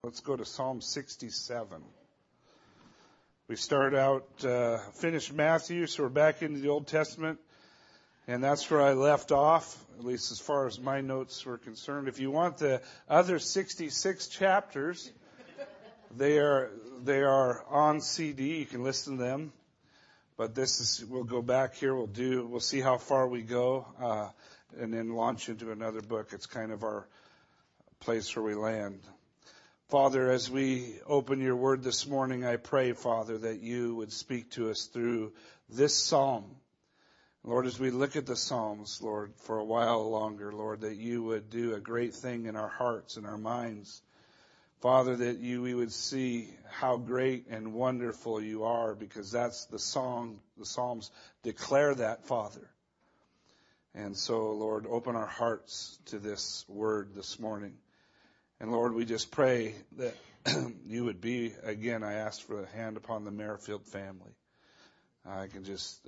Let's go to Psalm 67. We start out, finished Matthew, so we're back into the Old Testament. And that's where I left off, at least as far as my notes were concerned. If you want the other 66 chapters, they are on CD. You can listen to them. But we'll go back here. We'll see how far we go, and then launch into another book. It's kind of our place where we land. Father, as we open your word this morning, I pray, Father, that you would speak to us through this psalm. Lord, as we look at the Psalms, Lord, for a while longer, Lord, that you would do a great thing in our hearts and our minds. Father, that we would see how great and wonderful you are, because that's the Psalms declare that, Father. And so, Lord, open our hearts to this word this morning. And Lord, we just pray that you would be, again, I ask for a hand upon the Merrifield family. I can just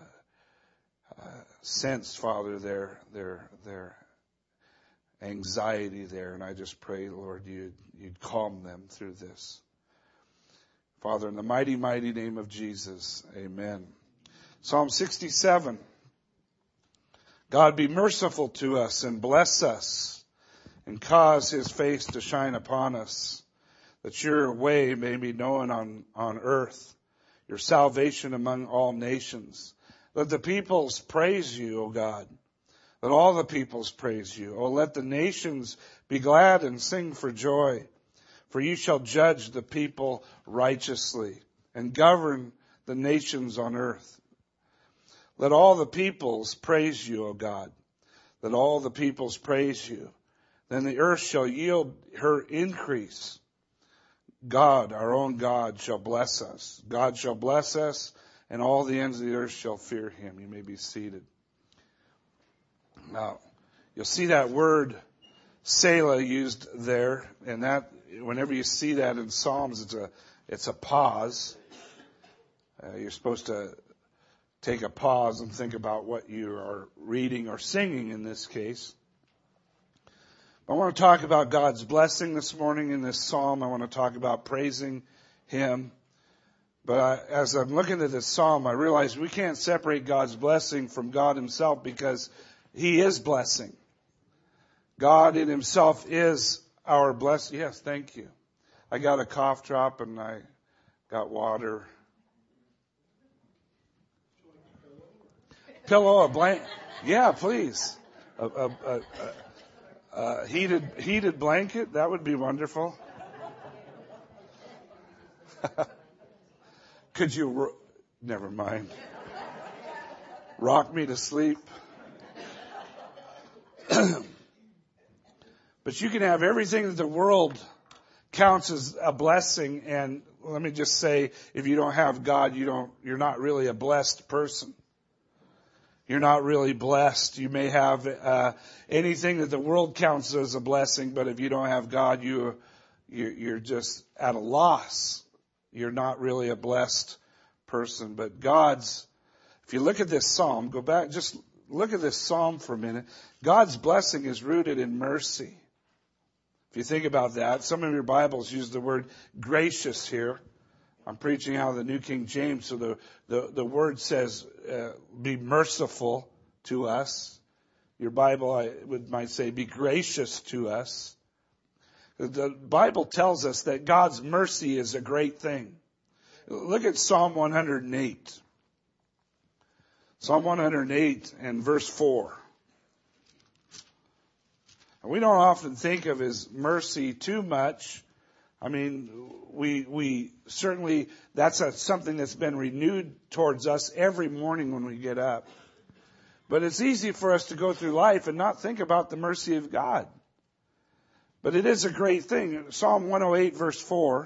sense, Father, their anxiety there. And I just pray, Lord, you'd calm them through this. Father, in the mighty, mighty name of Jesus, amen. Psalm 67. God, be merciful to us and bless us, and cause his face to shine upon us, that your way may be known on earth, your salvation among all nations. Let the peoples praise you, O God. Let all the peoples praise you. O let the nations be glad and sing for joy. For you shall judge the people righteously and govern the nations on earth. Let all the peoples praise you, O God. Let all the peoples praise you. Then the earth shall yield her increase. God, our own God, shall bless us. God shall bless us, and all the ends of the earth shall fear him. You may be seated. Now, you'll see that word Selah used there, and that whenever you see that in Psalms, it's a pause. You're supposed to take a pause and think about what you are reading or singing in this case. I want to talk about God's blessing this morning in this psalm. I want to talk about praising him. But as I'm looking at this psalm, I realize we can't separate God's blessing from God himself, because he is blessing. God in himself is our blessing. Yes, thank you. I got a cough drop and I got water. Pillow, a blanket. Yeah, please. Heated blanket, that would be wonderful. Could you, never mind. Rock me to sleep. But you can have everything that the world counts as a blessing, and let me just say, if you don't have God, you're not really a blessed person. You're not really blessed. You may have anything that the world counts as a blessing, but if you don't have God, you're just at a loss. You're not really a blessed person. But if you look at this psalm, go back, just look at this psalm for a minute. God's blessing is rooted in mercy. If you think about that, some of your Bibles use the word gracious here. I'm preaching out of the New King James, so the word says, be merciful to us. Your Bible might say, be gracious to us. The Bible tells us that God's mercy is a great thing. Look at Psalm 108. Psalm 108 and verse 4. And we don't often think of his mercy too much. I mean, we certainly, that's something that's been renewed towards us every morning when we get up. But it's easy for us to go through life and not think about the mercy of God. But it is a great thing. Psalm 108 verse 4.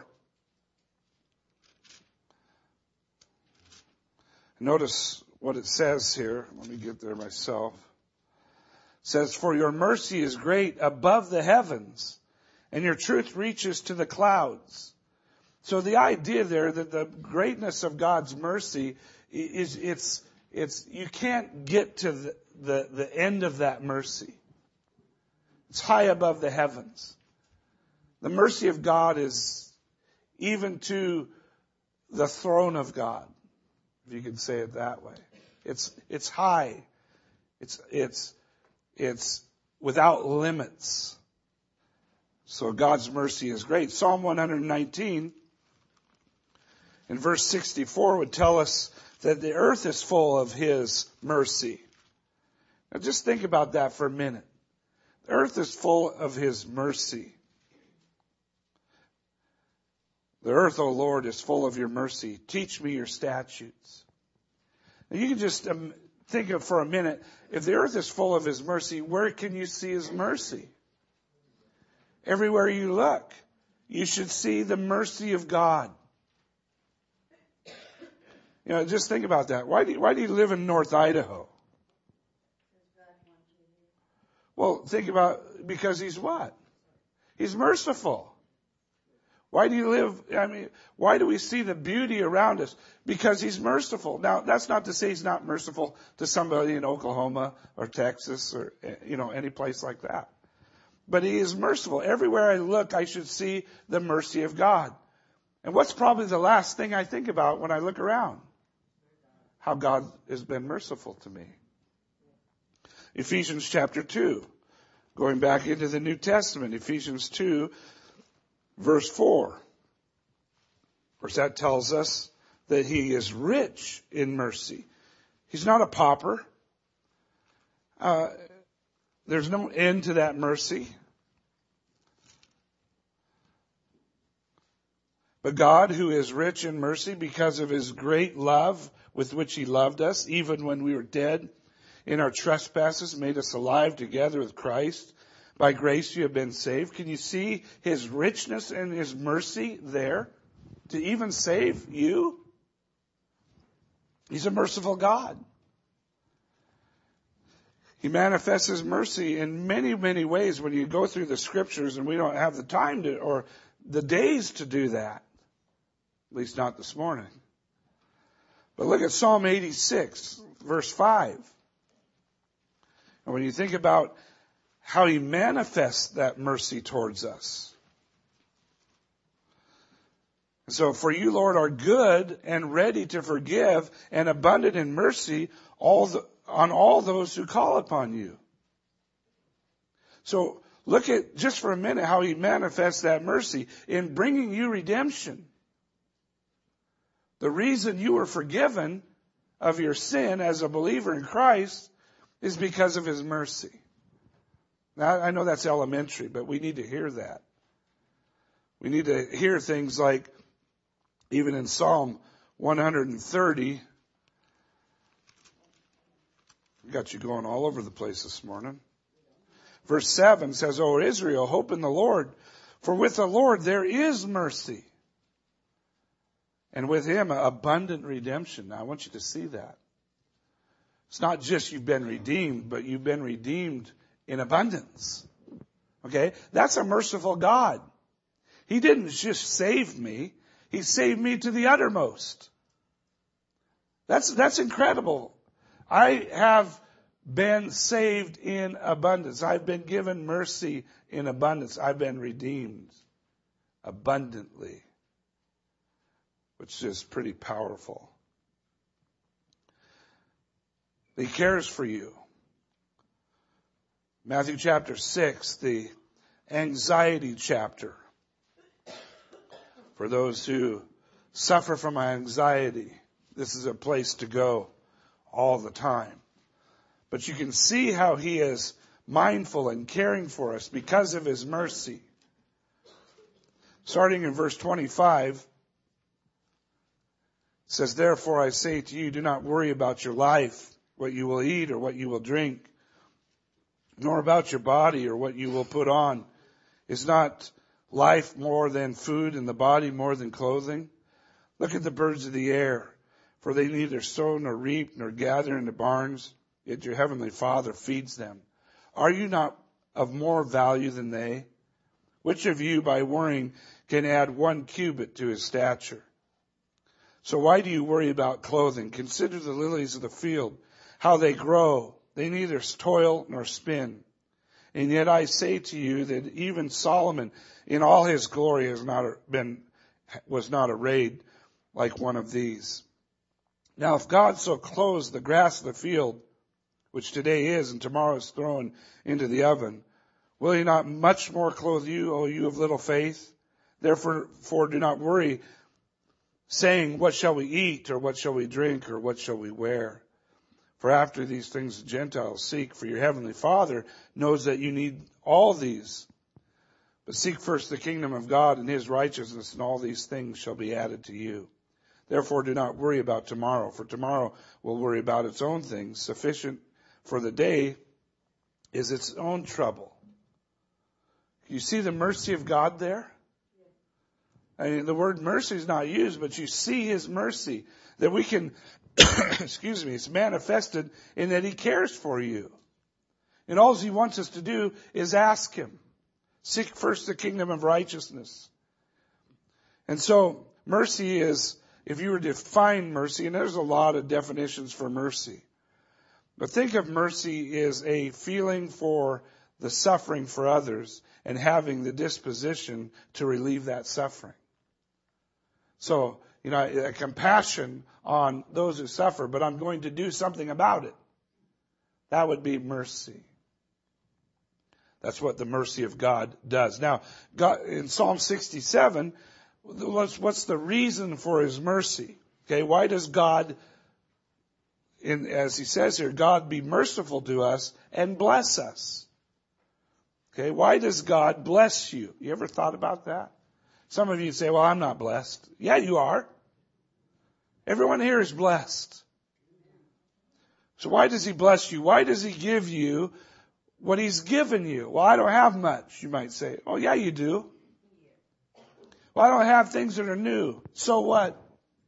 Notice what it says here. Let me get there myself. It says, for your mercy is great above the heavens, and your truth reaches to the clouds. So the idea there that the greatness of God's mercy is it's you can't get to the end of that mercy. It's high above the heavens. The mercy of God is even to the throne of God, if you could say it that way. It's high. It's without limits. So God's mercy is great. Psalm 119 in verse 64 would tell us that the earth is full of His mercy. Now just think about that for a minute. The earth is full of His mercy. The earth, O Lord, is full of your mercy. Teach me your statutes. Now you can just think of for a minute, if the earth is full of His mercy, where can you see His mercy? Everywhere you look, you should see the mercy of God. You know, just think about that. Why do you live in North Idaho? Well, think about, because He's what? He's merciful. Why do you live, why do we see the beauty around us? Because He's merciful. Now, that's not to say He's not merciful to somebody in Oklahoma or Texas or, any place like that. But He is merciful. Everywhere I look, I should see the mercy of God. And what's probably the last thing I think about when I look around? How God has been merciful to me. Ephesians chapter 2. Going back into the New Testament, Ephesians 2, verse 4. Of course, that tells us that He is rich in mercy. He's not a pauper. There's no end to that mercy. But God, who is rich in mercy because of His great love with which He loved us, even when we were dead in our trespasses, made us alive together with Christ. By grace you have been saved. Can you see His richness and His mercy there to even save you? He's a merciful God. He manifests His mercy in many, many ways when you go through the scriptures, and we don't have the time to, or the days to do that. At least not this morning. But look at Psalm 86, verse 5. And when you think about how He manifests that mercy towards us. So, for you, Lord, are good and ready to forgive and abundant in mercy on all those who call upon you. So, look at, just for a minute, how He manifests that mercy in bringing you redemption. The reason you were forgiven of your sin as a believer in Christ is because of His mercy. Now, I know that's elementary, but we need to hear that. We need to hear things like, even in Psalm 130, got you going all over the place this morning. Verse 7 says, O Israel, hope in the Lord, for with the Lord there is mercy, and with Him abundant redemption. Now, I want you to see that. It's not just you've been redeemed, but you've been redeemed in abundance. Okay? That's a merciful God. He didn't just save me. He saved me to the uttermost. That's incredible. I have been saved in abundance. I've been given mercy in abundance. I've been redeemed abundantly, which is pretty powerful. He cares for you. Matthew chapter 6, the anxiety chapter. For those who suffer from anxiety, this is a place to go all the time. But you can see how He is mindful and caring for us because of His mercy. Starting in verse 25, it says, Therefore I say to you, do not worry about your life, what you will eat or what you will drink, nor about your body or what you will put on. Is not life more than food and the body more than clothing? Look at the birds of the air, for they neither sow nor reap nor gather into barns, yet your heavenly Father feeds them. Are you not of more value than they? Which of you, by worrying, can add 1 cubit to his stature? So why do you worry about clothing? Consider the lilies of the field, how they grow. They neither toil nor spin. And yet I say to you that even Solomon in all his glory was not arrayed like one of these. Now if God so clothes the grass of the field, which today is and tomorrow is thrown into the oven, will he not much more clothe you, O you of little faith? Therefore do not worry, saying, what shall we eat, or what shall we drink, or what shall we wear? For after these things the Gentiles seek, for your heavenly Father knows that you need all these. But seek first the kingdom of God and his righteousness, and all these things shall be added to you. Therefore do not worry about tomorrow, for tomorrow will worry about its own things. Sufficient for the day is its own trouble. You see the mercy of God there? I mean, the word mercy is not used, but you see his mercy that we can, it's manifested in that he cares for you. And all he wants us to do is ask him. Seek first the kingdom of righteousness. And so mercy is, if you were to define mercy, and there's a lot of definitions for mercy, but think of mercy as a feeling for the suffering for others and having the disposition to relieve that suffering. So, a compassion on those who suffer, but I'm going to do something about it. That would be mercy. That's what the mercy of God does. Now, God, in Psalm 67, what's the reason for his mercy? Okay, why does God, as he says here, God be merciful to us and bless us? Okay, why does God bless you? You ever thought about that? Some of you say, well, I'm not blessed. Yeah, you are. Everyone here is blessed. So why does he bless you? Why does he give you what he's given you? Well, I don't have much, you might say. Oh, yeah, you do. Well, I don't have things that are new. So what?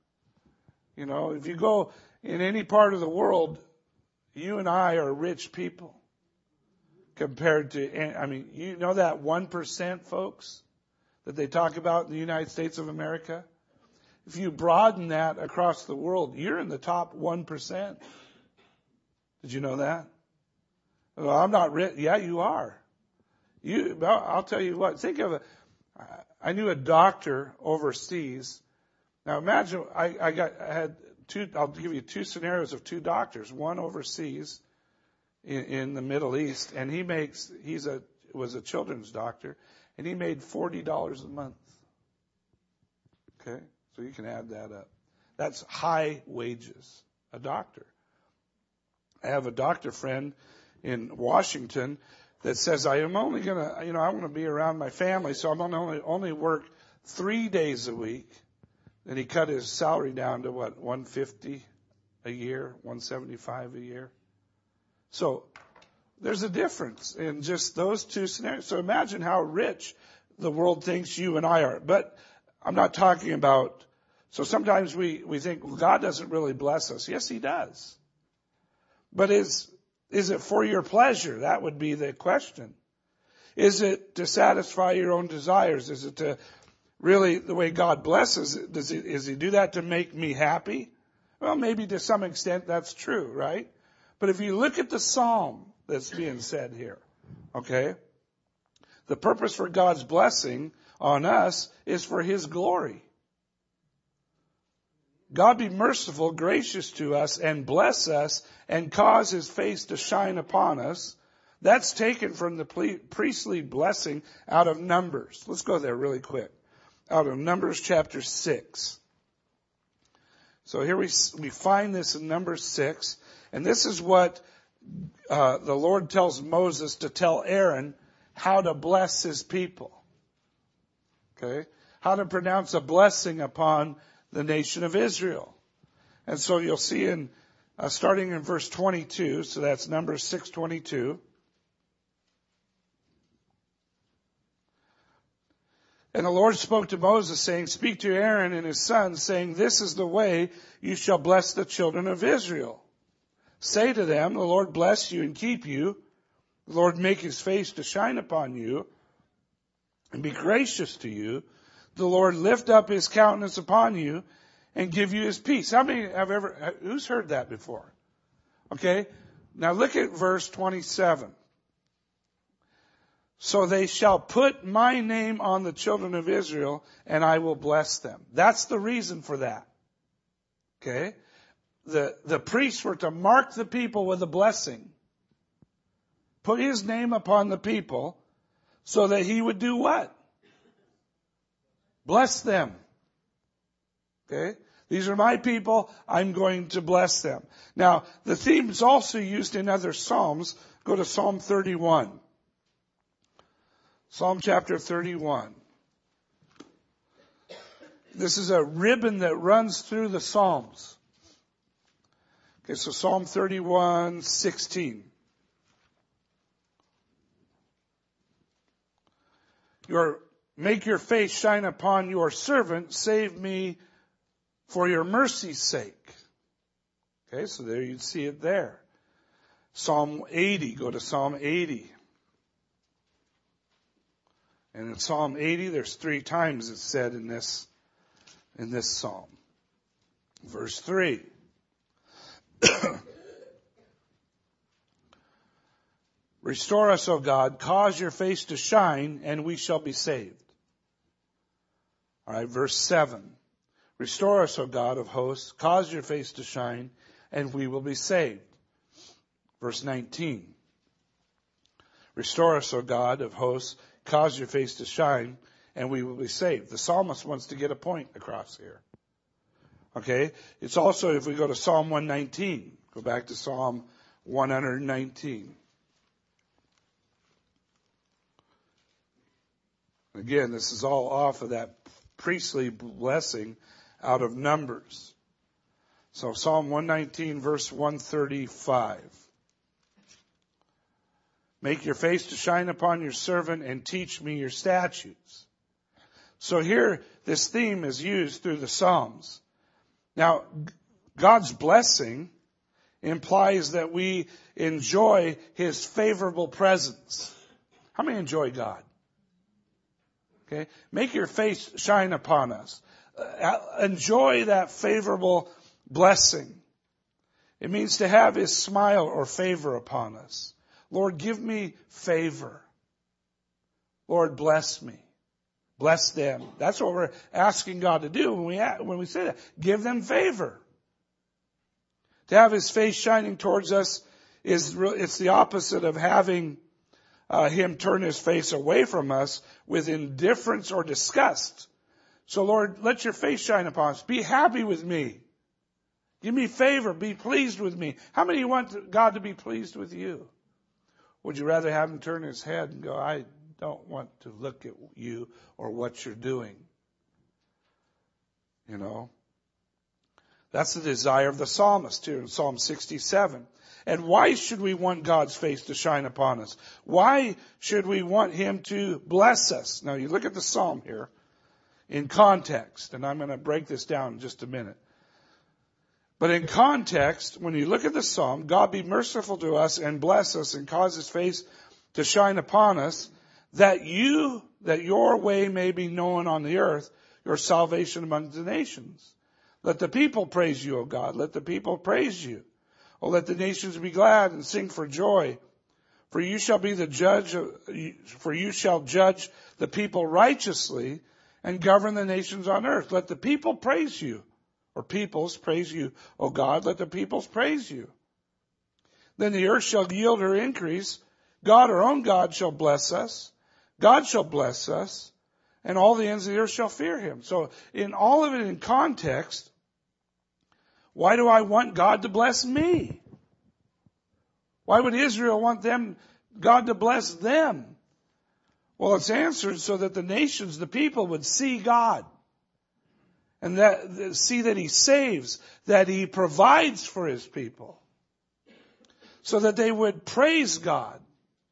If you go in any part of the world, you and I are rich people compared to, that 1%, folks, that they talk about in the United States of America? If you broaden that across the world, you're in the top 1%. Did you know that? Well, I'm not rich. Yeah, you are. I'll tell you what. Think of I knew a doctor overseas. Now imagine I'll give you two scenarios of two doctors. One overseas in the Middle East, and he was a children's doctor, and he made $40 a month. Okay, so you can add that up. That's high wages. A doctor. I have a doctor friend in Washington that says, I am only going to, I want to be around my family, so I'm going to only work 3 days a week. And he cut his salary down to $150 a year, $175 a year. So there's a difference in just those two scenarios. So imagine how rich the world thinks you and I are. But I'm not talking about, so sometimes we think, well, God doesn't really bless us. Yes, he does. But is it for your pleasure? That would be the question. Is it to satisfy your own desires? Is it to really, the way God blesses, is he do that to make me happy? Well, maybe to some extent that's true, right? But if you look at the psalm that's being said here, okay, the purpose for God's blessing on us is for his glory. God be merciful, gracious to us, and bless us, and cause his face to shine upon us. That's taken from the priestly blessing out of Numbers. Let's go there really quick. Out of Numbers chapter 6. So here we find this in Numbers 6, and this is what the Lord tells Moses to tell Aaron how to bless his people. Okay? How to pronounce a blessing upon the nation of Israel. And so you'll see in starting in verse 22, so that's Numbers 6:22. And the Lord spoke to Moses, saying, speak to Aaron and his sons, saying, this is the way you shall bless the children of Israel. Say to them, the Lord bless you and keep you. The Lord make his face to shine upon you and be gracious to you. The Lord lift up his countenance upon you and give you his peace. How many who's heard that before? Okay. Now look at verse 27. So they shall put my name on the children of Israel, and I will bless them. That's the reason for that. Okay? The priests were to mark the people with a blessing. Put his name upon the people so that he would do what? Bless them. Okay? These are my people. I'm going to bless them. Now, the theme is also used in other Psalms. Go to Psalm 31. Psalm chapter 31. This is a ribbon that runs through the Psalms. Okay, so Psalm 31:16. Make your face shine upon your servant. Save me for your mercy's sake. Okay, so there you see it there. Psalm 80. Go to Psalm 80. And in Psalm 80, there's 3 times it's said in this psalm. Verse 3. Restore us, O God, cause your face to shine, and we shall be saved. All right, verse 7. Restore us, O God of hosts, cause your face to shine, and we will be saved. Verse 19. Restore us, O God of hosts, cause your face to shine, and we will be saved. The psalmist wants to get a point across here. Okay? It's also, if we go to Psalm 119, go back to Psalm 119. Again, this is all off of that priestly blessing out of Numbers. So Psalm 119, verse 135. Make your face to shine upon your servant and teach me your statutes. So here, this theme is used through the Psalms. Now, God's blessing implies that we enjoy His favorable presence. How many enjoy God? Okay? Make your face shine upon us. Enjoy that favorable blessing. It means to have His smile or favor upon us. Lord, give me favor. Lord, bless me. Bless them. That's what we're asking God to do when we say that. Give them favor. To have His face shining towards us it's the opposite of having Him turn His face away from us with indifference or disgust. So Lord, let your face shine upon us. Be happy with me. Give me favor. Be pleased with me. How many want God to be pleased with you? Would you rather have Him turn His head and go, I don't want to look at you or what you're doing? You know? That's the desire of the psalmist here in Psalm 67. And why should we want God's face to shine upon us? Why should we want Him to bless us? Now you look at the psalm here in context, and I'm going to break this down in just a minute. But in context, when you look at the psalm, God be merciful to us and bless us and cause His face to shine upon us, that your way may be known on the earth, your salvation among the nations. Let the people praise you, O God. Let the people praise you. Oh, let the nations be glad and sing for joy. For you shall be the judge, for you shall judge the people righteously and govern the nations on earth. Let the people praise you. Or peoples praise you, O God. Let the peoples praise you. Then the earth shall yield her increase. God, our own God, shall bless us. God shall bless us. And all the ends of the earth shall fear Him. So in all of it in context, why do I want God to bless me? Why would Israel want God to bless them? Well, it's answered so that the nations, the people, would see God. And see that He saves, that He provides for His people. So that they would praise God.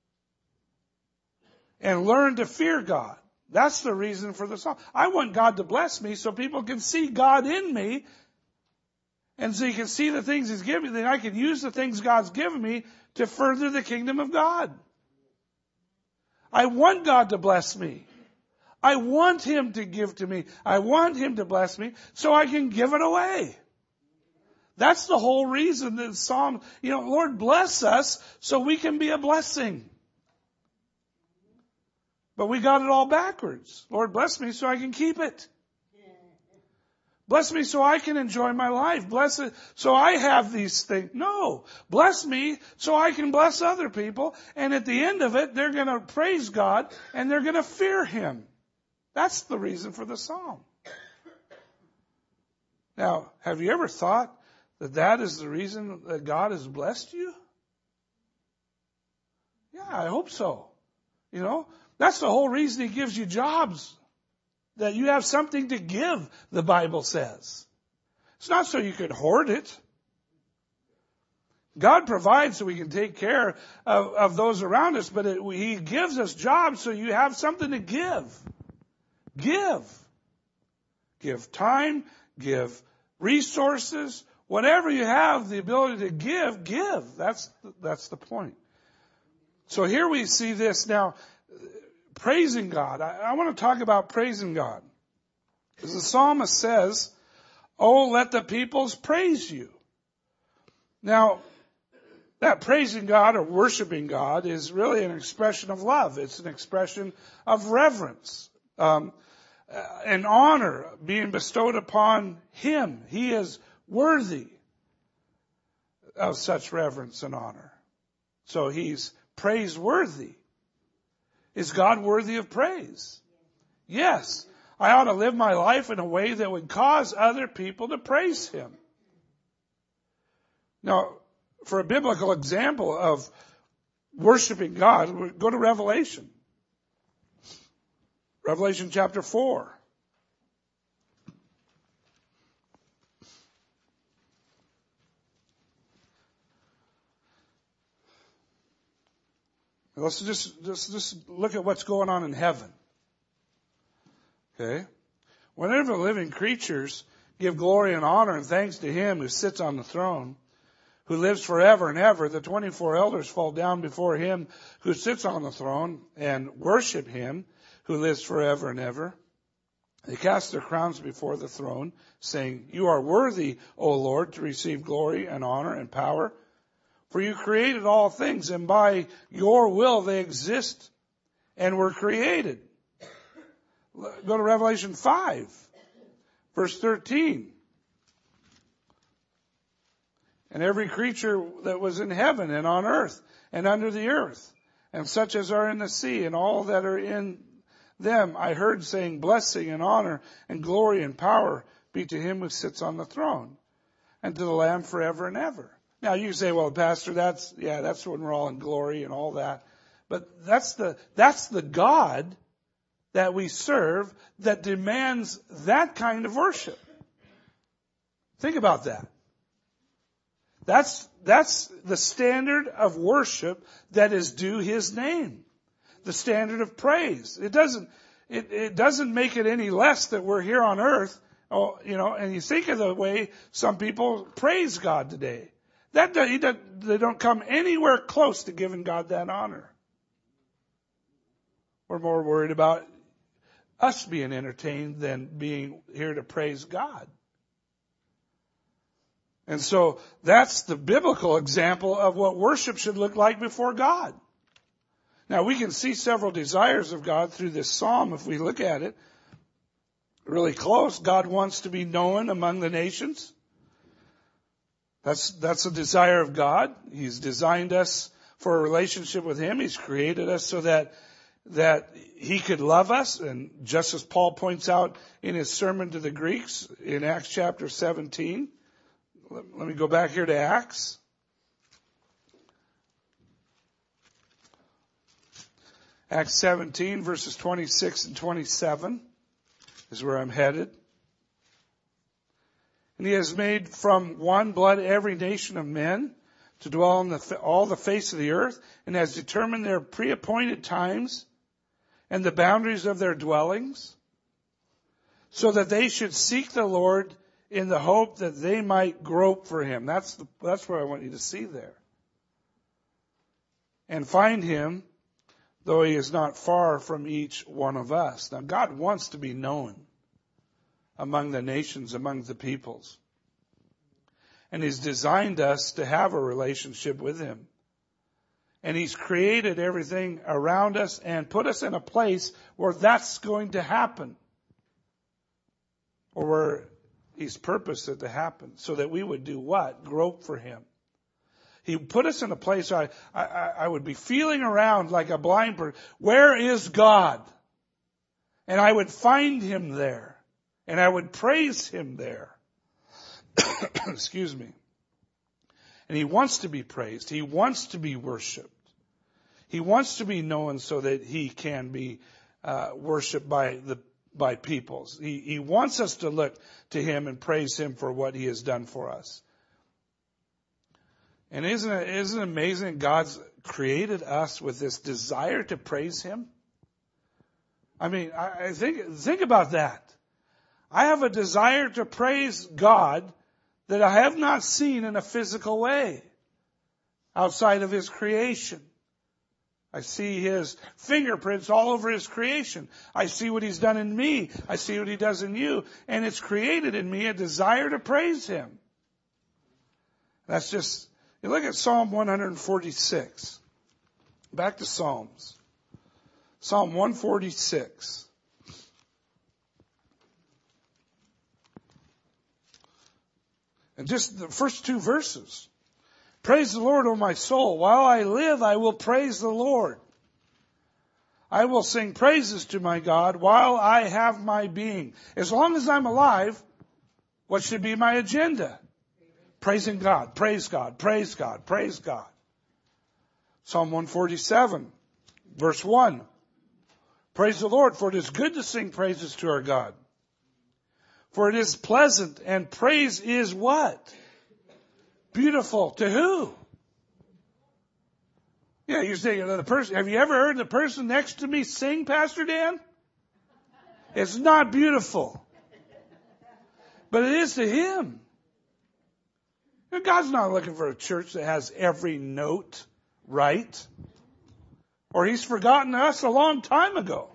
And learn to fear God. That's the reason for the psalm. I want God to bless me so people can see God in me. And so you can see the things He's given me. Then I can use the things God's given me to further the kingdom of God. I want God to bless me. I want Him to give to me. I want Him to bless me so I can give it away. That's the whole reason that Psalm, Lord, bless us so we can be a blessing. But we got it all backwards. Lord, bless me so I can keep it. Bless me so I can enjoy my life. Bless it so I have these things. No. Bless me so I can bless other people. And at the end of it, they're going to praise God and they're going to fear Him. That's the reason for the psalm. Now, have you ever thought that that is the reason that God has blessed you? Yeah, I hope so. You know, that's the whole reason He gives you jobs. That you have something to give, the Bible says. It's not so you can hoard it. God provides so we can take care of those around us, but He gives us jobs so you have something to give. Give. Give time, give resources, whatever you have the ability to give. That's the point. So here we see this now. Praising God. I want to talk about praising God. As the psalmist says, "Oh, let the peoples praise you." Now, that praising God or worshiping God is really an expression of love. It's an expression of reverence, and honor being bestowed upon Him. He is worthy of such reverence and honor. So He's praiseworthy. Is God worthy of praise? Yes. I ought to live my life in a way that would cause other people to praise Him. Now, for a biblical example of worshiping God, go to Revelation. Revelation chapter 4. Let's just look at what's going on in heaven. Okay? Whenever living creatures give glory and honor and thanks to Him who sits on the throne, who lives forever and ever, the 24 elders fall down before Him who sits on the throne and worship Him who lives forever and ever. They cast their crowns before the throne, saying, "You are worthy, O Lord, to receive glory and honor and power. For you created all things, and by your will they exist and were created." Go to Revelation 5, verse 13. "And every creature that was in heaven and on earth and under the earth, and such as are in the sea, and all that are in them, I heard saying, blessing and honor and glory and power be to Him who sits on the throne, and to the Lamb forever and ever." Now you say, "Well, Pastor, that's when we're all in glory and all that." But that's the God that we serve that demands that kind of worship. Think about that. That's the standard of worship that is due His name. The standard of praise. It doesn't make it any less that we're here on earth. Oh, you know, and you think of the way some people praise God today. They don't come anywhere close to giving God that honor. We're more worried about us being entertained than being here to praise God. And so that's the biblical example of what worship should look like before God. Now we can see several desires of God through this psalm if we look at it really close. God wants to be known among the nations. That's a desire of God. He's designed us for a relationship with Him. He's created us so that He could love us. And just as Paul points out in his sermon to the Greeks in Acts chapter 17. Let me go back here to Acts. Acts 17 verses 26 and 27 is where I'm headed. "And He has made from one blood every nation of men to dwell on all the face of the earth, and has determined their pre-appointed times and the boundaries of their dwellings, so that they should seek the Lord in the hope that they might grope for Him." That's where I want you to see there. "And find Him, though He is not far from each one of us." Now God wants to be known among the nations, among the peoples. And He's designed us to have a relationship with Him. And He's created everything around us and put us in a place where that's going to happen. Or where He's purposed it to happen. So that we would do what? Grope for Him. He put us in a place where I would be feeling around like a blind person. Where is God? And I would find Him there. And I would praise Him there. Excuse me. And He wants to be praised. He wants to be worshiped. He wants to be known so that He can be worshipped by peoples. He wants us to look to Him and praise Him for what He has done for us. And isn't it amazing God's created us with this desire to praise Him? I mean, I think about that. I have a desire to praise God that I have not seen in a physical way outside of His creation. I see His fingerprints all over His creation. I see what He's done in me. I see what He does in you. And it's created in me a desire to praise Him. That's just, you look at Psalm 146. Back to Psalms. Psalm 146. And just the first two verses. Praise the Lord, O my soul. While I live, I will praise the Lord. I will sing praises to my God while I have my being. As long as I'm alive, what should be my agenda? Praising God, praise God, praise God, praise God. Psalm 147, verse 1. Praise the Lord, for it is good to sing praises to our God. For it is pleasant, and praise is what? Beautiful. To who? Yeah, you're saying the person. Have you ever heard the person next to me sing, Pastor Dan? It's not beautiful. But it is to Him. And God's not looking for a church that has every note right. Or He's forgotten us a long time ago.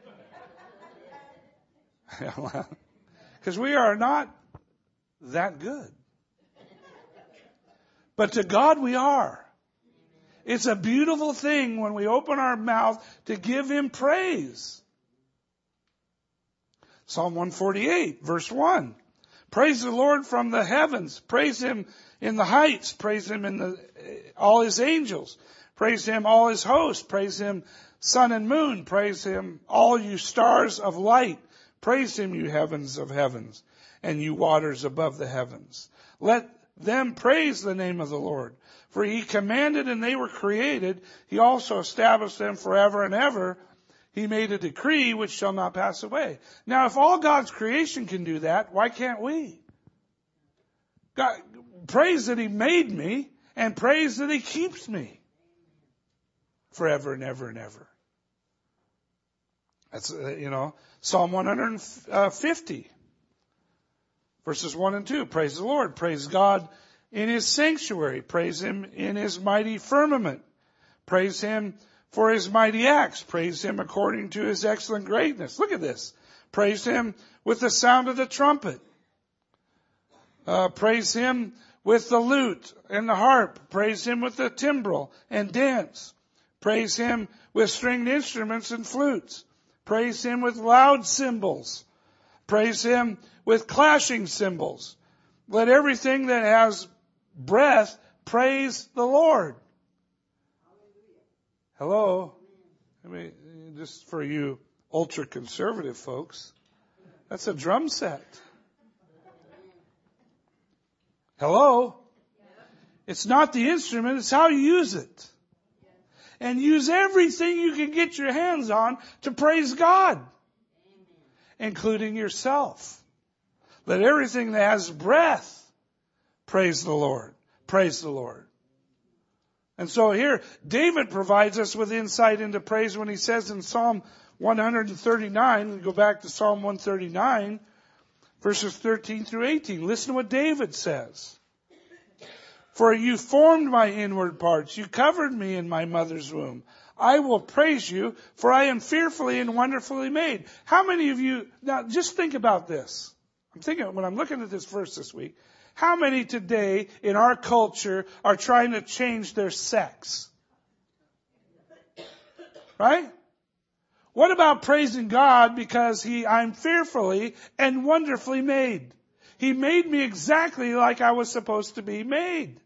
Because we are not that good. But to God we are. It's a beautiful thing when we open our mouth to give Him praise. Psalm 148, verse 1. Praise the Lord from the heavens. Praise Him in the heights. Praise Him in all His angels. Praise Him all His hosts. Praise Him sun and moon. Praise Him all you stars of light. Praise Him, you heavens of heavens, and you waters above the heavens. Let them praise the name of the Lord. For He commanded and they were created. He also established them forever and ever. He made a decree which shall not pass away. Now, if all God's creation can do that, why can't we? God, praise that He made me, and praise that He keeps me forever and ever and ever. That's, Psalm 150, verses 1 and 2. Praise the Lord. Praise God in His sanctuary. Praise Him in His mighty firmament. Praise Him for His mighty acts. Praise Him according to His excellent greatness. Look at this. Praise Him with the sound of the trumpet. Praise Him with the lute and the harp. Praise Him with the timbrel and dance. Praise Him with stringed instruments and flutes. Praise Him with loud cymbals. Praise Him with clashing cymbals. Let everything that has breath praise the Lord. Hello? I mean, just for you ultra-conservative folks, that's a drum set. Hello? It's not the instrument, it's how you use it. And use everything you can get your hands on to praise God, including yourself. Let everything that has breath praise the Lord. Praise the Lord. And so here, David provides us with insight into praise when he says in Psalm 139, we go back to Psalm 139, verses 13 through 18. Listen to what David says. For you formed my inward parts. You covered me in my mother's womb. I will praise you, for I am fearfully and wonderfully made. How many of you, now just think about this. I'm thinking, when I'm looking at this verse this week, how many today in our culture are trying to change their sex? Right? What about praising God because I'm fearfully and wonderfully made? He made me exactly like I was supposed to be made.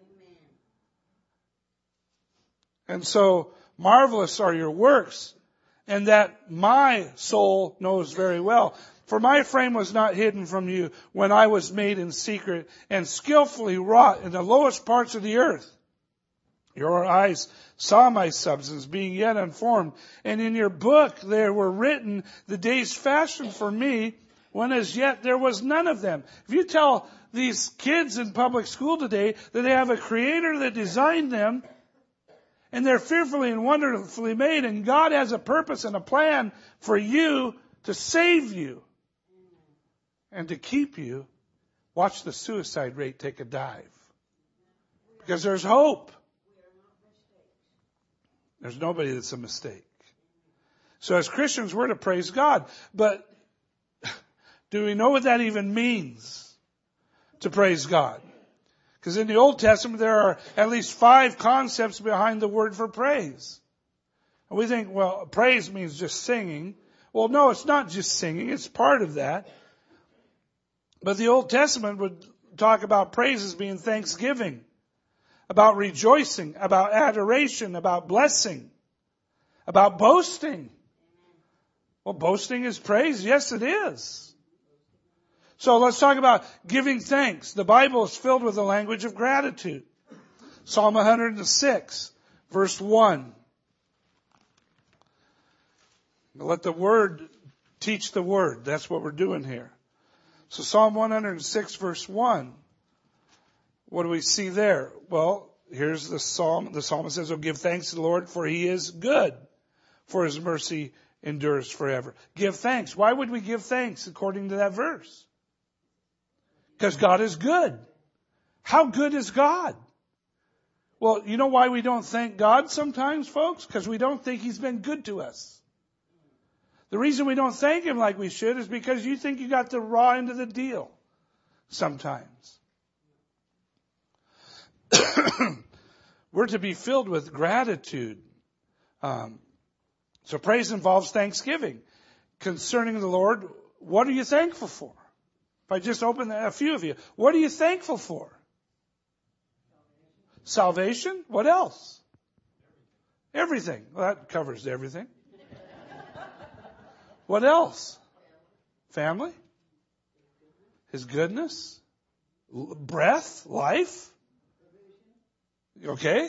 And so, marvelous are your works, and that my soul knows very well. For my frame was not hidden from you when I was made in secret and skillfully wrought in the lowest parts of the earth. Your eyes saw my substance being yet unformed, and in your book there were written the days fashioned for me, when as yet there was none of them. If you tell these kids in public school today that they have a creator that designed them, and they're fearfully and wonderfully made, and God has a purpose and a plan for you to save you and to keep you, watch the suicide rate take a dive. Because there's hope. There's nobody that's a mistake. So as Christians, we're to praise God. But do we know what that even means, to praise God? Because in the Old Testament, there are at least 5 concepts behind the word for praise. And we think, well, praise means just singing. Well, no, it's not just singing. It's part of that. But the Old Testament would talk about praise as being thanksgiving, about rejoicing, about adoration, about blessing, about boasting. Well, boasting is praise. Yes, it is. So let's talk about giving thanks. The Bible is filled with the language of gratitude. Psalm 106, verse 1. Let the Word teach the Word. That's what we're doing here. So Psalm 106, verse 1. What do we see there? Well, here's the psalm. The psalmist says, "Oh, give thanks to the Lord, for He is good, for His mercy endures forever." Give thanks. Why would we give thanks according to that verse? Because God is good. How good is God? Well, you know why we don't thank God sometimes, folks? Because we don't think He's been good to us. The reason we don't thank Him like we should is because you think you got the raw end of the deal sometimes. We're to be filled with gratitude. So praise involves thanksgiving. Concerning the Lord, what are you thankful for? If I just open a few of you, what are you thankful for? Salvation? What else? Everything. Well, that covers everything. What else? Family? His goodness? Breath? Life? Okay?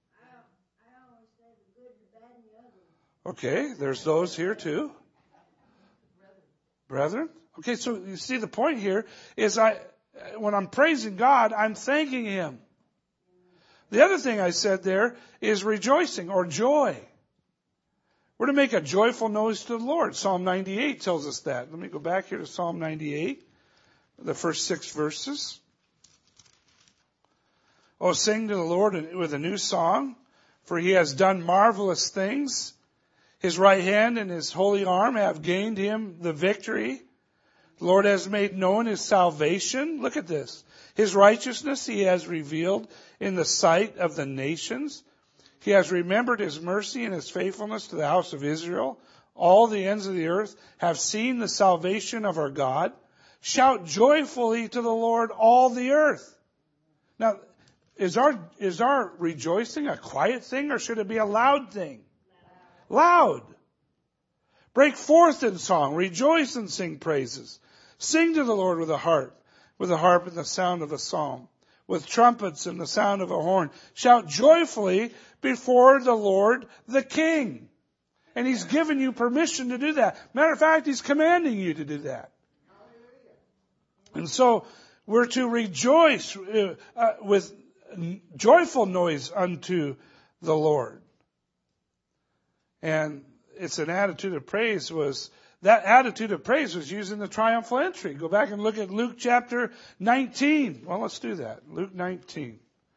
Okay, there's those here too. Brethren? Okay, so you see the point here is when I'm praising God, I'm thanking Him. The other thing I said there is rejoicing or joy. We're to make a joyful noise to the Lord. Psalm 98 tells us that. Let me go back here to Psalm 98, the first 6 verses. Oh, sing to the Lord with a new song, for He has done marvelous things. His right hand and His holy arm have gained Him the victory. The Lord has made known His salvation. Look at this. His righteousness He has revealed in the sight of the nations. He has remembered His mercy and His faithfulness to the house of Israel. All the ends of the earth have seen the salvation of our God. Shout joyfully to the Lord, all the earth. Now, is our rejoicing a quiet thing, or should it be a loud thing? Loud. Break forth in song. Rejoice and sing praises. Sing to the Lord with a harp and the sound of a psalm, with trumpets and the sound of a horn. Shout joyfully before the Lord the King. And He's given you permission to do that. Matter of fact, He's commanding you to do that. And so we're to rejoice with joyful noise unto the Lord. And it's an attitude of praise that attitude of praise was used in the triumphal entry. Go back and look at Luke chapter 19. Well, let's do that. Luke 19.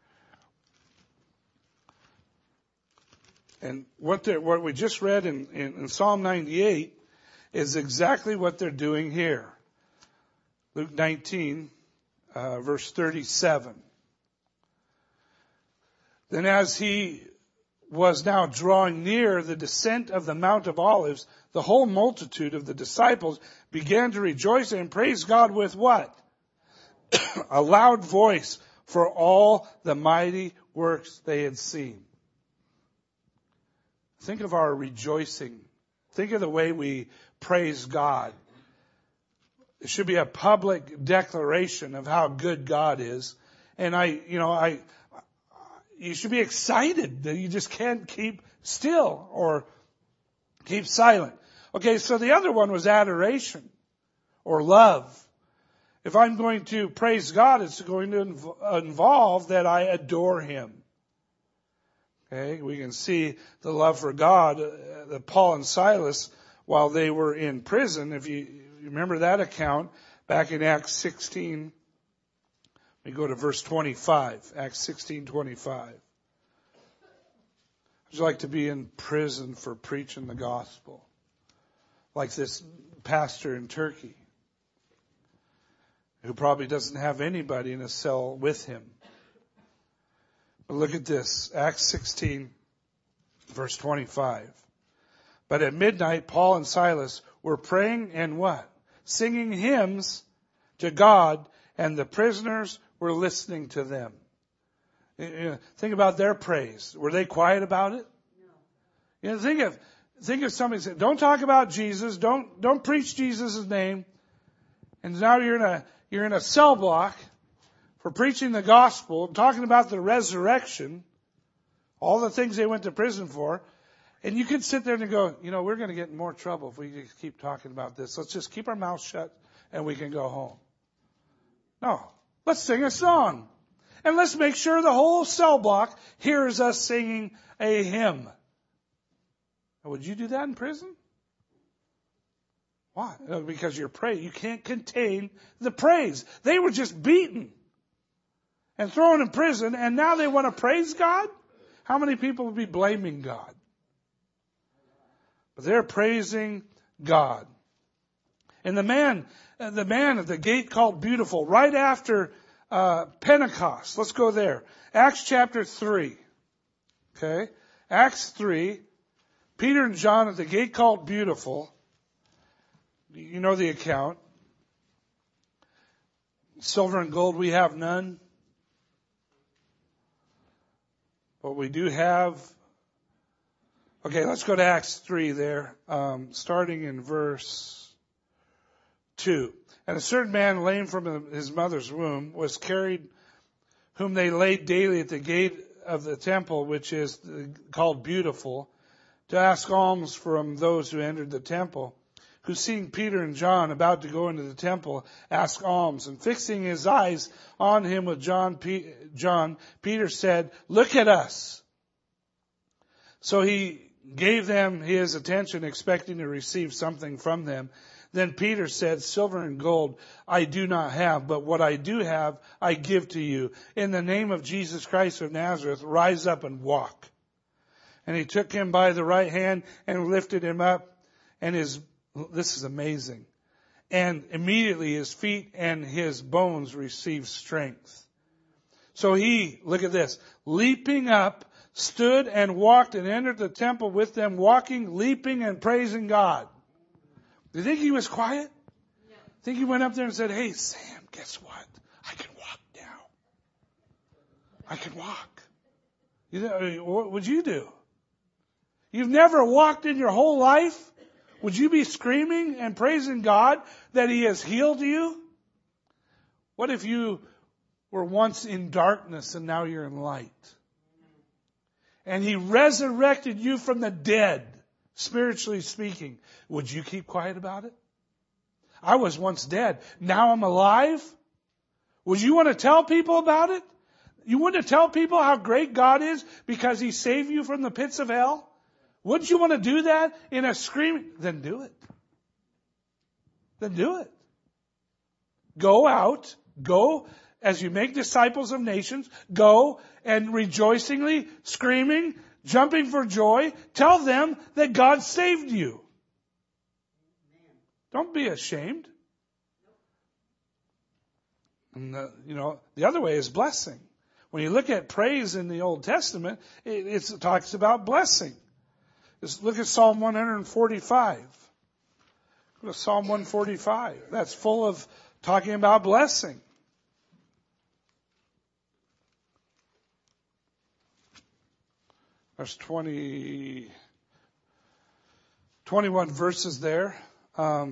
And what we just read in Psalm 98 is exactly what they're doing here. Luke 19, verse 37. Then as he was now drawing near the descent of the Mount of Olives, the whole multitude of the disciples began to rejoice and praise God with what? A loud voice for all the mighty works they had seen. Think of our rejoicing. Think of the way we praise God. It should be a public declaration of how good God is. And you should be excited that you just can't keep still or keep silent. Okay, so the other one was adoration or love. If I'm going to praise God, it's going to involve that I adore Him. Okay, we can see the love for God that Paul and Silas, while they were in prison, if you remember that account, back in Acts 16, we go to verse 25, Acts 16:25. Would you like to be in prison for preaching the gospel? Like this pastor in Turkey, who probably doesn't have anybody in a cell with him. But look at this, Acts 16, verse 25. But at midnight, Paul and Silas were praying and what? Singing hymns to God, and the prisoners were listening to them. Think about their praise. Were they quiet about it? No. Think of somebody saying, don't talk about Jesus, don't preach Jesus' name, and now you're in a cell block for preaching the gospel, talking about the resurrection, all the things they went to prison for, and you could sit there and go, we're going to get in more trouble if we keep talking about this. Let's just keep our mouths shut and we can go home. No. Let's sing a song. And let's make sure the whole cell block hears us singing a hymn. Would you do that in prison? Why? Because you're praying. You can't contain the praise. They were just beaten and thrown in prison, and now they want to praise God? How many people would be blaming God? But they're praising God. And the man at the gate called Beautiful, right after Pentecost. Let's go there. Acts chapter 3. Okay? Acts 3. Peter and John at the gate called Beautiful. You know the account. Silver and gold we have none. But we do have. Okay, let's go to Acts 3 there, starting in verse 2. And a certain man lame from his mother's womb was carried, whom they laid daily at the gate of the temple, which is called Beautiful, to ask alms from those who entered the temple, who seeing Peter and John about to go into the temple, asked alms. And fixing his eyes on him with John, Peter said, "Look at us." So he gave them his attention, expecting to receive something from them. Then Peter said, "Silver and gold I do not have, but what I do have I give to you. In the name of Jesus Christ of Nazareth, rise up and walk." And he took him by the right hand and lifted him up, and this is amazing. And immediately his feet and his bones received strength. So he, look at this, leaping up, stood and walked and entered the temple with them, walking, leaping, and praising God. Do you think he was quiet? No. Think he went up there and said, "Hey, Sam, guess what? I can walk now. I can walk." What would you do? You've never walked in your whole life? Would you be screaming and praising God that He has healed you? What if you were once in darkness and now you're in light? And He resurrected you from the dead, spiritually speaking. Would you keep quiet about it? I was once dead. Now I'm alive. Would you want to tell people about it? You want to tell people how great God is because He saved you from the pits of hell? Wouldn't you want to do that in a scream? Then do it. Then do it. Go out. Go as you make disciples of nations. Go and rejoicingly, screaming, jumping for joy, tell them that God saved you. Don't be ashamed. And the other way is blessing. When you look at praise in the Old Testament, it talks about blessing. Just look at Psalm 145. Go to Psalm 145. That's full of talking about blessing. There's 21 verses there. I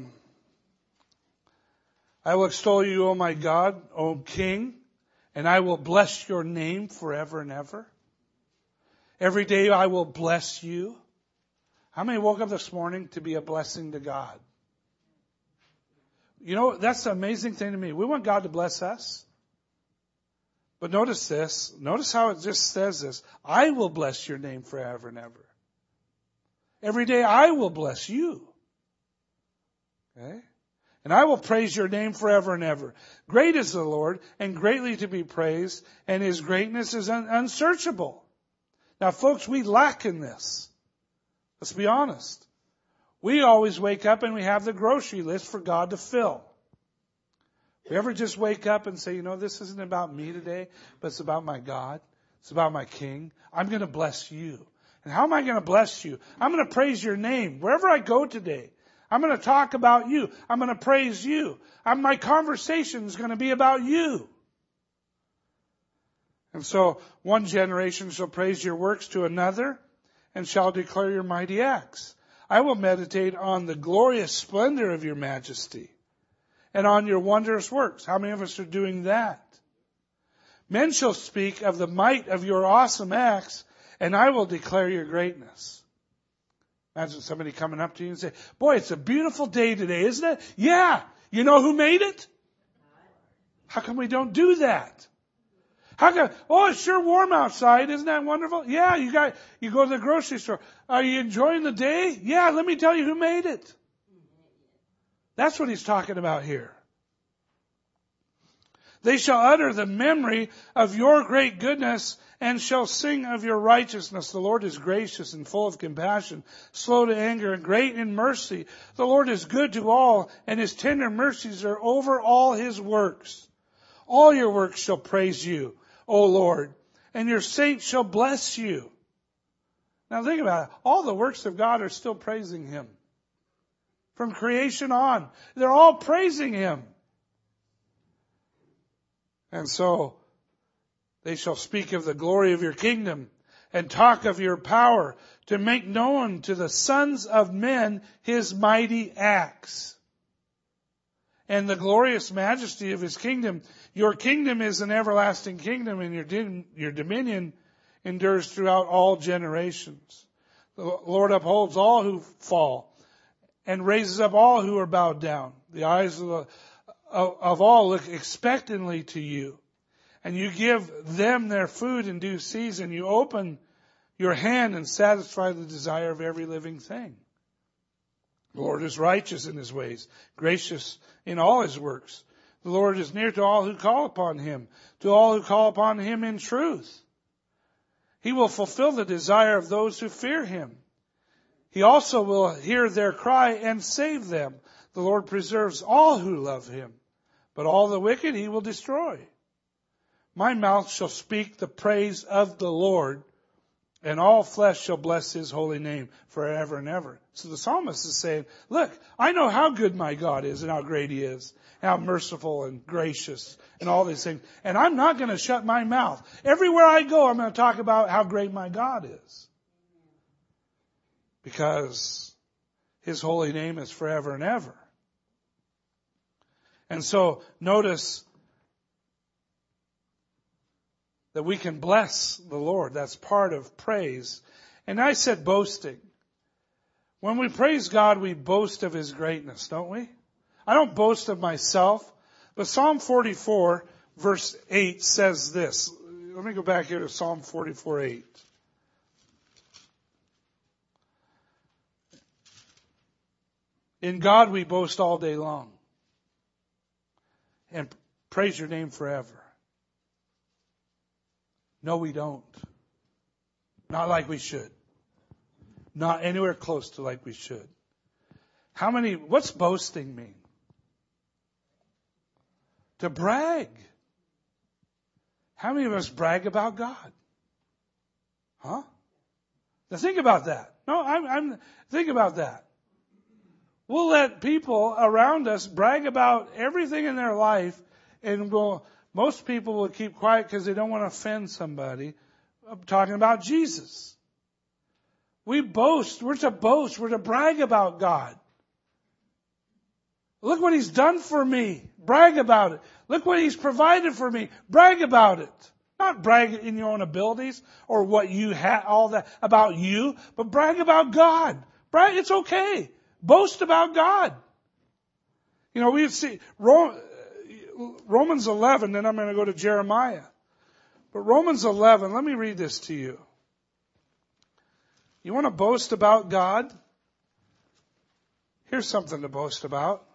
will extol you, O my God, O King, and I will bless your name forever and ever. Every day I will bless you. How many woke up this morning to be a blessing to God? You know, that's the amazing thing to me. We want God to bless us. But notice this. Notice how it just says this. I will bless your name forever and ever. Every day I will bless you. Okay? And I will praise your name forever and ever. Great is the Lord, and greatly to be praised, and His greatness is unsearchable. Now, folks, we lack in this. Let's be honest. We always wake up and we have the grocery list for God to fill. We ever just wake up and say, you know, this isn't about me today, but it's about my God. It's about my King. I'm going to bless you. And how am I going to bless you? I'm going to praise your name. Wherever I go today, I'm going to talk about you. I'm going to praise you. My conversation is going to be about you. And so, one generation shall praise your works to another, and shall declare your mighty acts. I will meditate on the glorious splendor of your majesty, and on your wondrous works. How many of us are doing that? Men shall speak of the might of your awesome acts, and I will declare your greatness. Imagine somebody coming up to you and say, boy, it's a beautiful day today, isn't it? Yeah. You know who made it? How come we don't do that? How come, oh, it's sure warm outside. Isn't that wonderful? Yeah, you go to the grocery store. Are you enjoying the day? Yeah, let me tell you who made it. That's what he's talking about here. They shall utter the memory of your great goodness and shall sing of your righteousness. The Lord is gracious and full of compassion, slow to anger and great in mercy. The Lord is good to all, and His tender mercies are over all His works. All your works shall praise you, O Lord, and your saints shall bless you. Now think about it. All the works of God are still praising Him. From creation on, they're all praising Him. And so, they shall speak of the glory of your kingdom and talk of your power to make known to the sons of men His mighty acts and the glorious majesty of His kingdom. Your kingdom is an everlasting kingdom, and your dominion endures throughout all generations. The Lord upholds all who fall and raises up all who are bowed down. The eyes of all look expectantly to you, and you give them their food in due season. You open your hand and satisfy the desire of every living thing. The Lord is righteous in His ways, gracious in all His works. The Lord is near to all who call upon Him, to all who call upon Him in truth. He will fulfill the desire of those who fear Him. He also will hear their cry and save them. The Lord preserves all who love Him, but all the wicked He will destroy. My mouth shall speak the praise of the Lord, and all flesh shall bless His holy name forever and ever. So the psalmist is saying, look, I know how good my God is and how great He is, and how merciful and gracious and all these things. And I'm not going to shut my mouth. Everywhere I go, I'm going to talk about how great my God is. Because His holy name is forever and ever. And so notice that we can bless the Lord. That's part of praise. And I said boasting. When we praise God, we boast of His greatness, don't we? I don't boast of myself, but Psalm 44 verse 8 says this. Let me go back here to Psalm 44:8. In God we boast all day long and praise your name forever. No, we don't. Not like we should. Not anywhere close to like we should. What's boasting mean? To brag. How many of us brag about God? Huh? Now think about that. No, think about that. We'll let people around us brag about everything in their life, and most people will keep quiet because they don't want to offend somebody. I'm talking about Jesus. We boast. We're to boast. We're to brag about God. Look what He's done for me. Brag about it. Look what He's provided for me. Brag about it. Not brag in your own abilities or what you have, all that about you, but brag about God. Brag, it's okay. Boast about God. You know, we see Romans 11, then I'm going to go to Jeremiah. But Romans 11, let me read this to you. You want to boast about God? Here's something to boast about.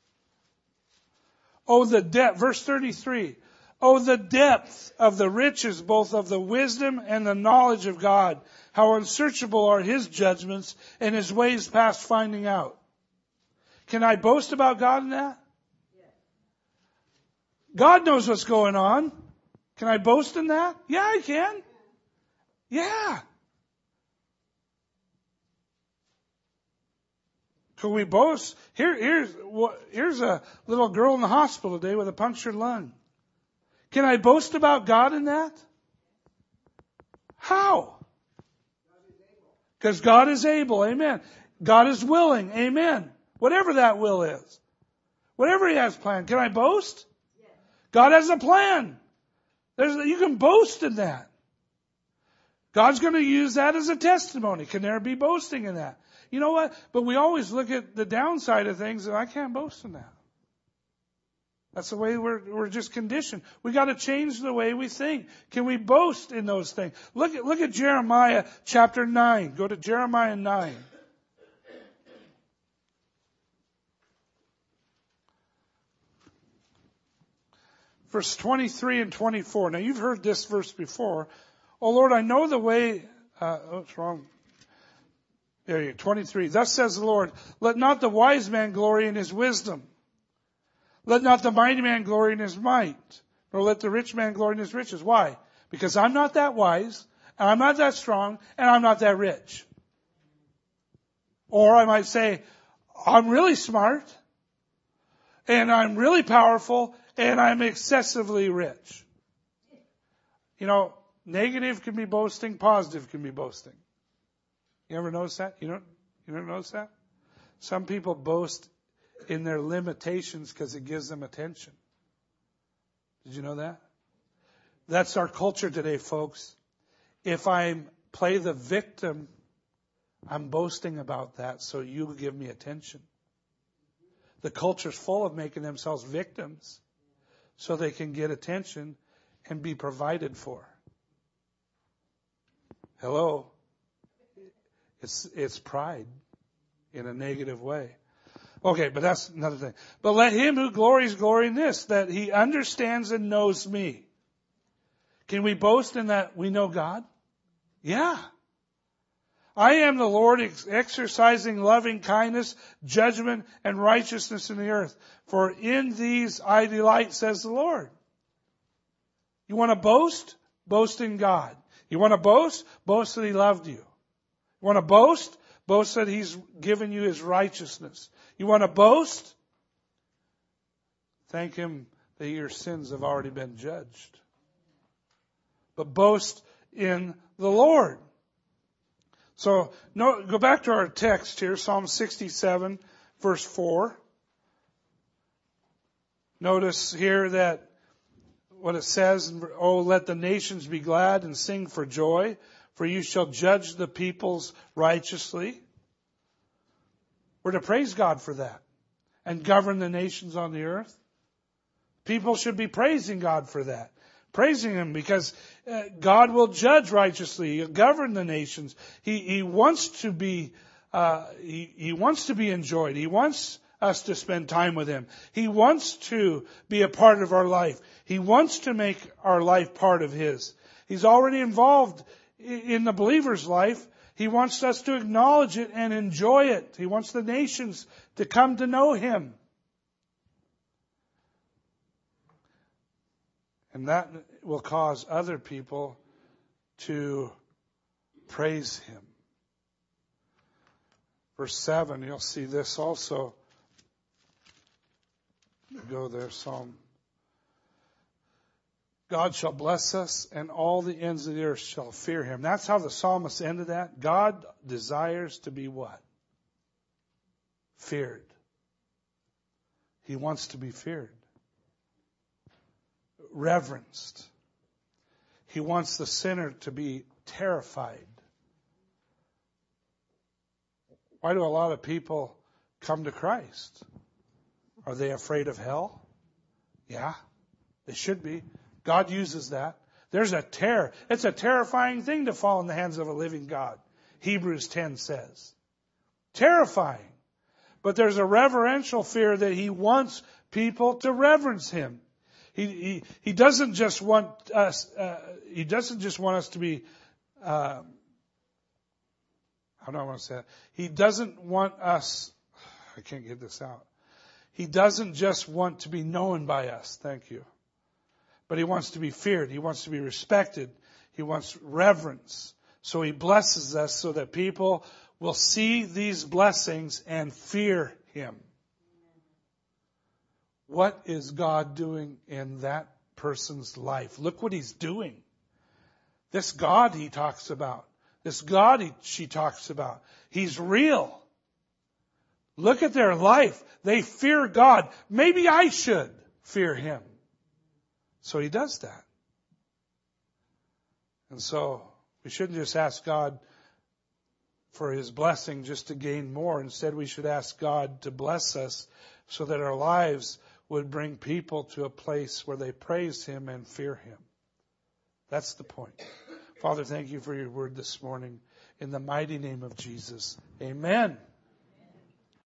Oh, the depth, verse 33. Oh, the depth of the riches, both of the wisdom and the knowledge of God. How unsearchable are His judgments and His ways past finding out. Can I boast about God in that? God knows what's going on. Can I boast in that? Yeah, I can. Yeah. Can we boast? Here's a little girl in the hospital today with a punctured lung. Can I boast about God in that? How? Because God is able. Amen. God is willing. Amen. Whatever that will is. Whatever He has planned. Can I boast? God has a plan. You can boast in that. God's going to use that as a testimony. Can there be boasting in that? You know what? But we always look at the downside of things, and I can't boast in that. That's the way we're just conditioned. We got to change the way we think. Can we boast in those things? Look at Jeremiah chapter 9. Go to Jeremiah 9. Verse 23 and 24. Now you've heard this verse before. Oh Lord, I know the way. It's wrong. There you go. 23. Thus says the Lord, let not the wise man glory in his wisdom. Let not the mighty man glory in his might. Nor let the rich man glory in his riches. Why? Because I'm not that wise, and I'm not that strong, and I'm not that rich. Or I might say, I'm really smart, and I'm really powerful, and I'm excessively rich. You know, negative can be boasting, positive can be boasting. You ever notice that? You never notice that? Some people boast in their limitations because it gives them attention. Did you know that? That's our culture today, folks. If I play the victim, I'm boasting about that so you give me attention. The culture's full of making themselves victims so they can get attention and be provided for. Hello? It's pride in a negative way. Okay, but that's another thing. But let him who glories glory in this, that he understands and knows me. Can we boast in that we know God? Yeah. I am the Lord exercising loving kindness, judgment, and righteousness in the earth. For in these I delight, says the Lord. You want to boast? Boast in God. You want to boast? Boast that He loved you. You want to boast? Boast that He's given you His righteousness. You want to boast? Thank Him that your sins have already been judged. But boast in the Lord. So, go back to our text here, Psalm 67, verse 4. Notice here that what it says, oh, let the nations be glad and sing for joy, for you shall judge the peoples righteously. We're to praise God for that and govern the nations on the earth. People should be praising God for that. Praising Him because God will judge righteously. He'll govern the nations. He wants to be, He wants to be enjoyed. He wants us to spend time with Him. He wants to be a part of our life. He wants to make our life part of His. He's already involved in the believer's life. He wants us to acknowledge it and enjoy it. He wants the nations to come to know Him. And that will cause other people to praise Him. Verse 7, you'll see this also. Go there, Psalm. God shall bless us, and all the ends of the earth shall fear Him. That's how the psalmist ended that. God desires to be what? Feared. He wants to be feared. Reverenced. He wants the sinner to be terrified. Why do a lot of people come to Christ? Are they afraid of hell? Yeah, they should be. God uses that. There's a terror. It's a terrifying thing to fall in the hands of a living God. Hebrews 10 says. Terrifying. But there's a reverential fear that He wants people to reverence Him. He doesn't just want us. He doesn't just want us to be. How do I want to say that? He doesn't want us. I can't get this out. He doesn't just want to be known by us. Thank you. But He wants to be feared. He wants to be respected. He wants reverence. So He blesses us so that people will see these blessings and fear Him. What is God doing in that person's life? Look what He's doing. This God He talks about. This God she talks about. He's real. Look at their life. They fear God. Maybe I should fear Him. So He does that. And so we shouldn't just ask God for His blessing just to gain more. Instead, we should ask God to bless us so that our lives would bring people to a place where they praise Him and fear Him. That's the point. Father, thank You for Your word this morning. In the mighty name of Jesus. Amen.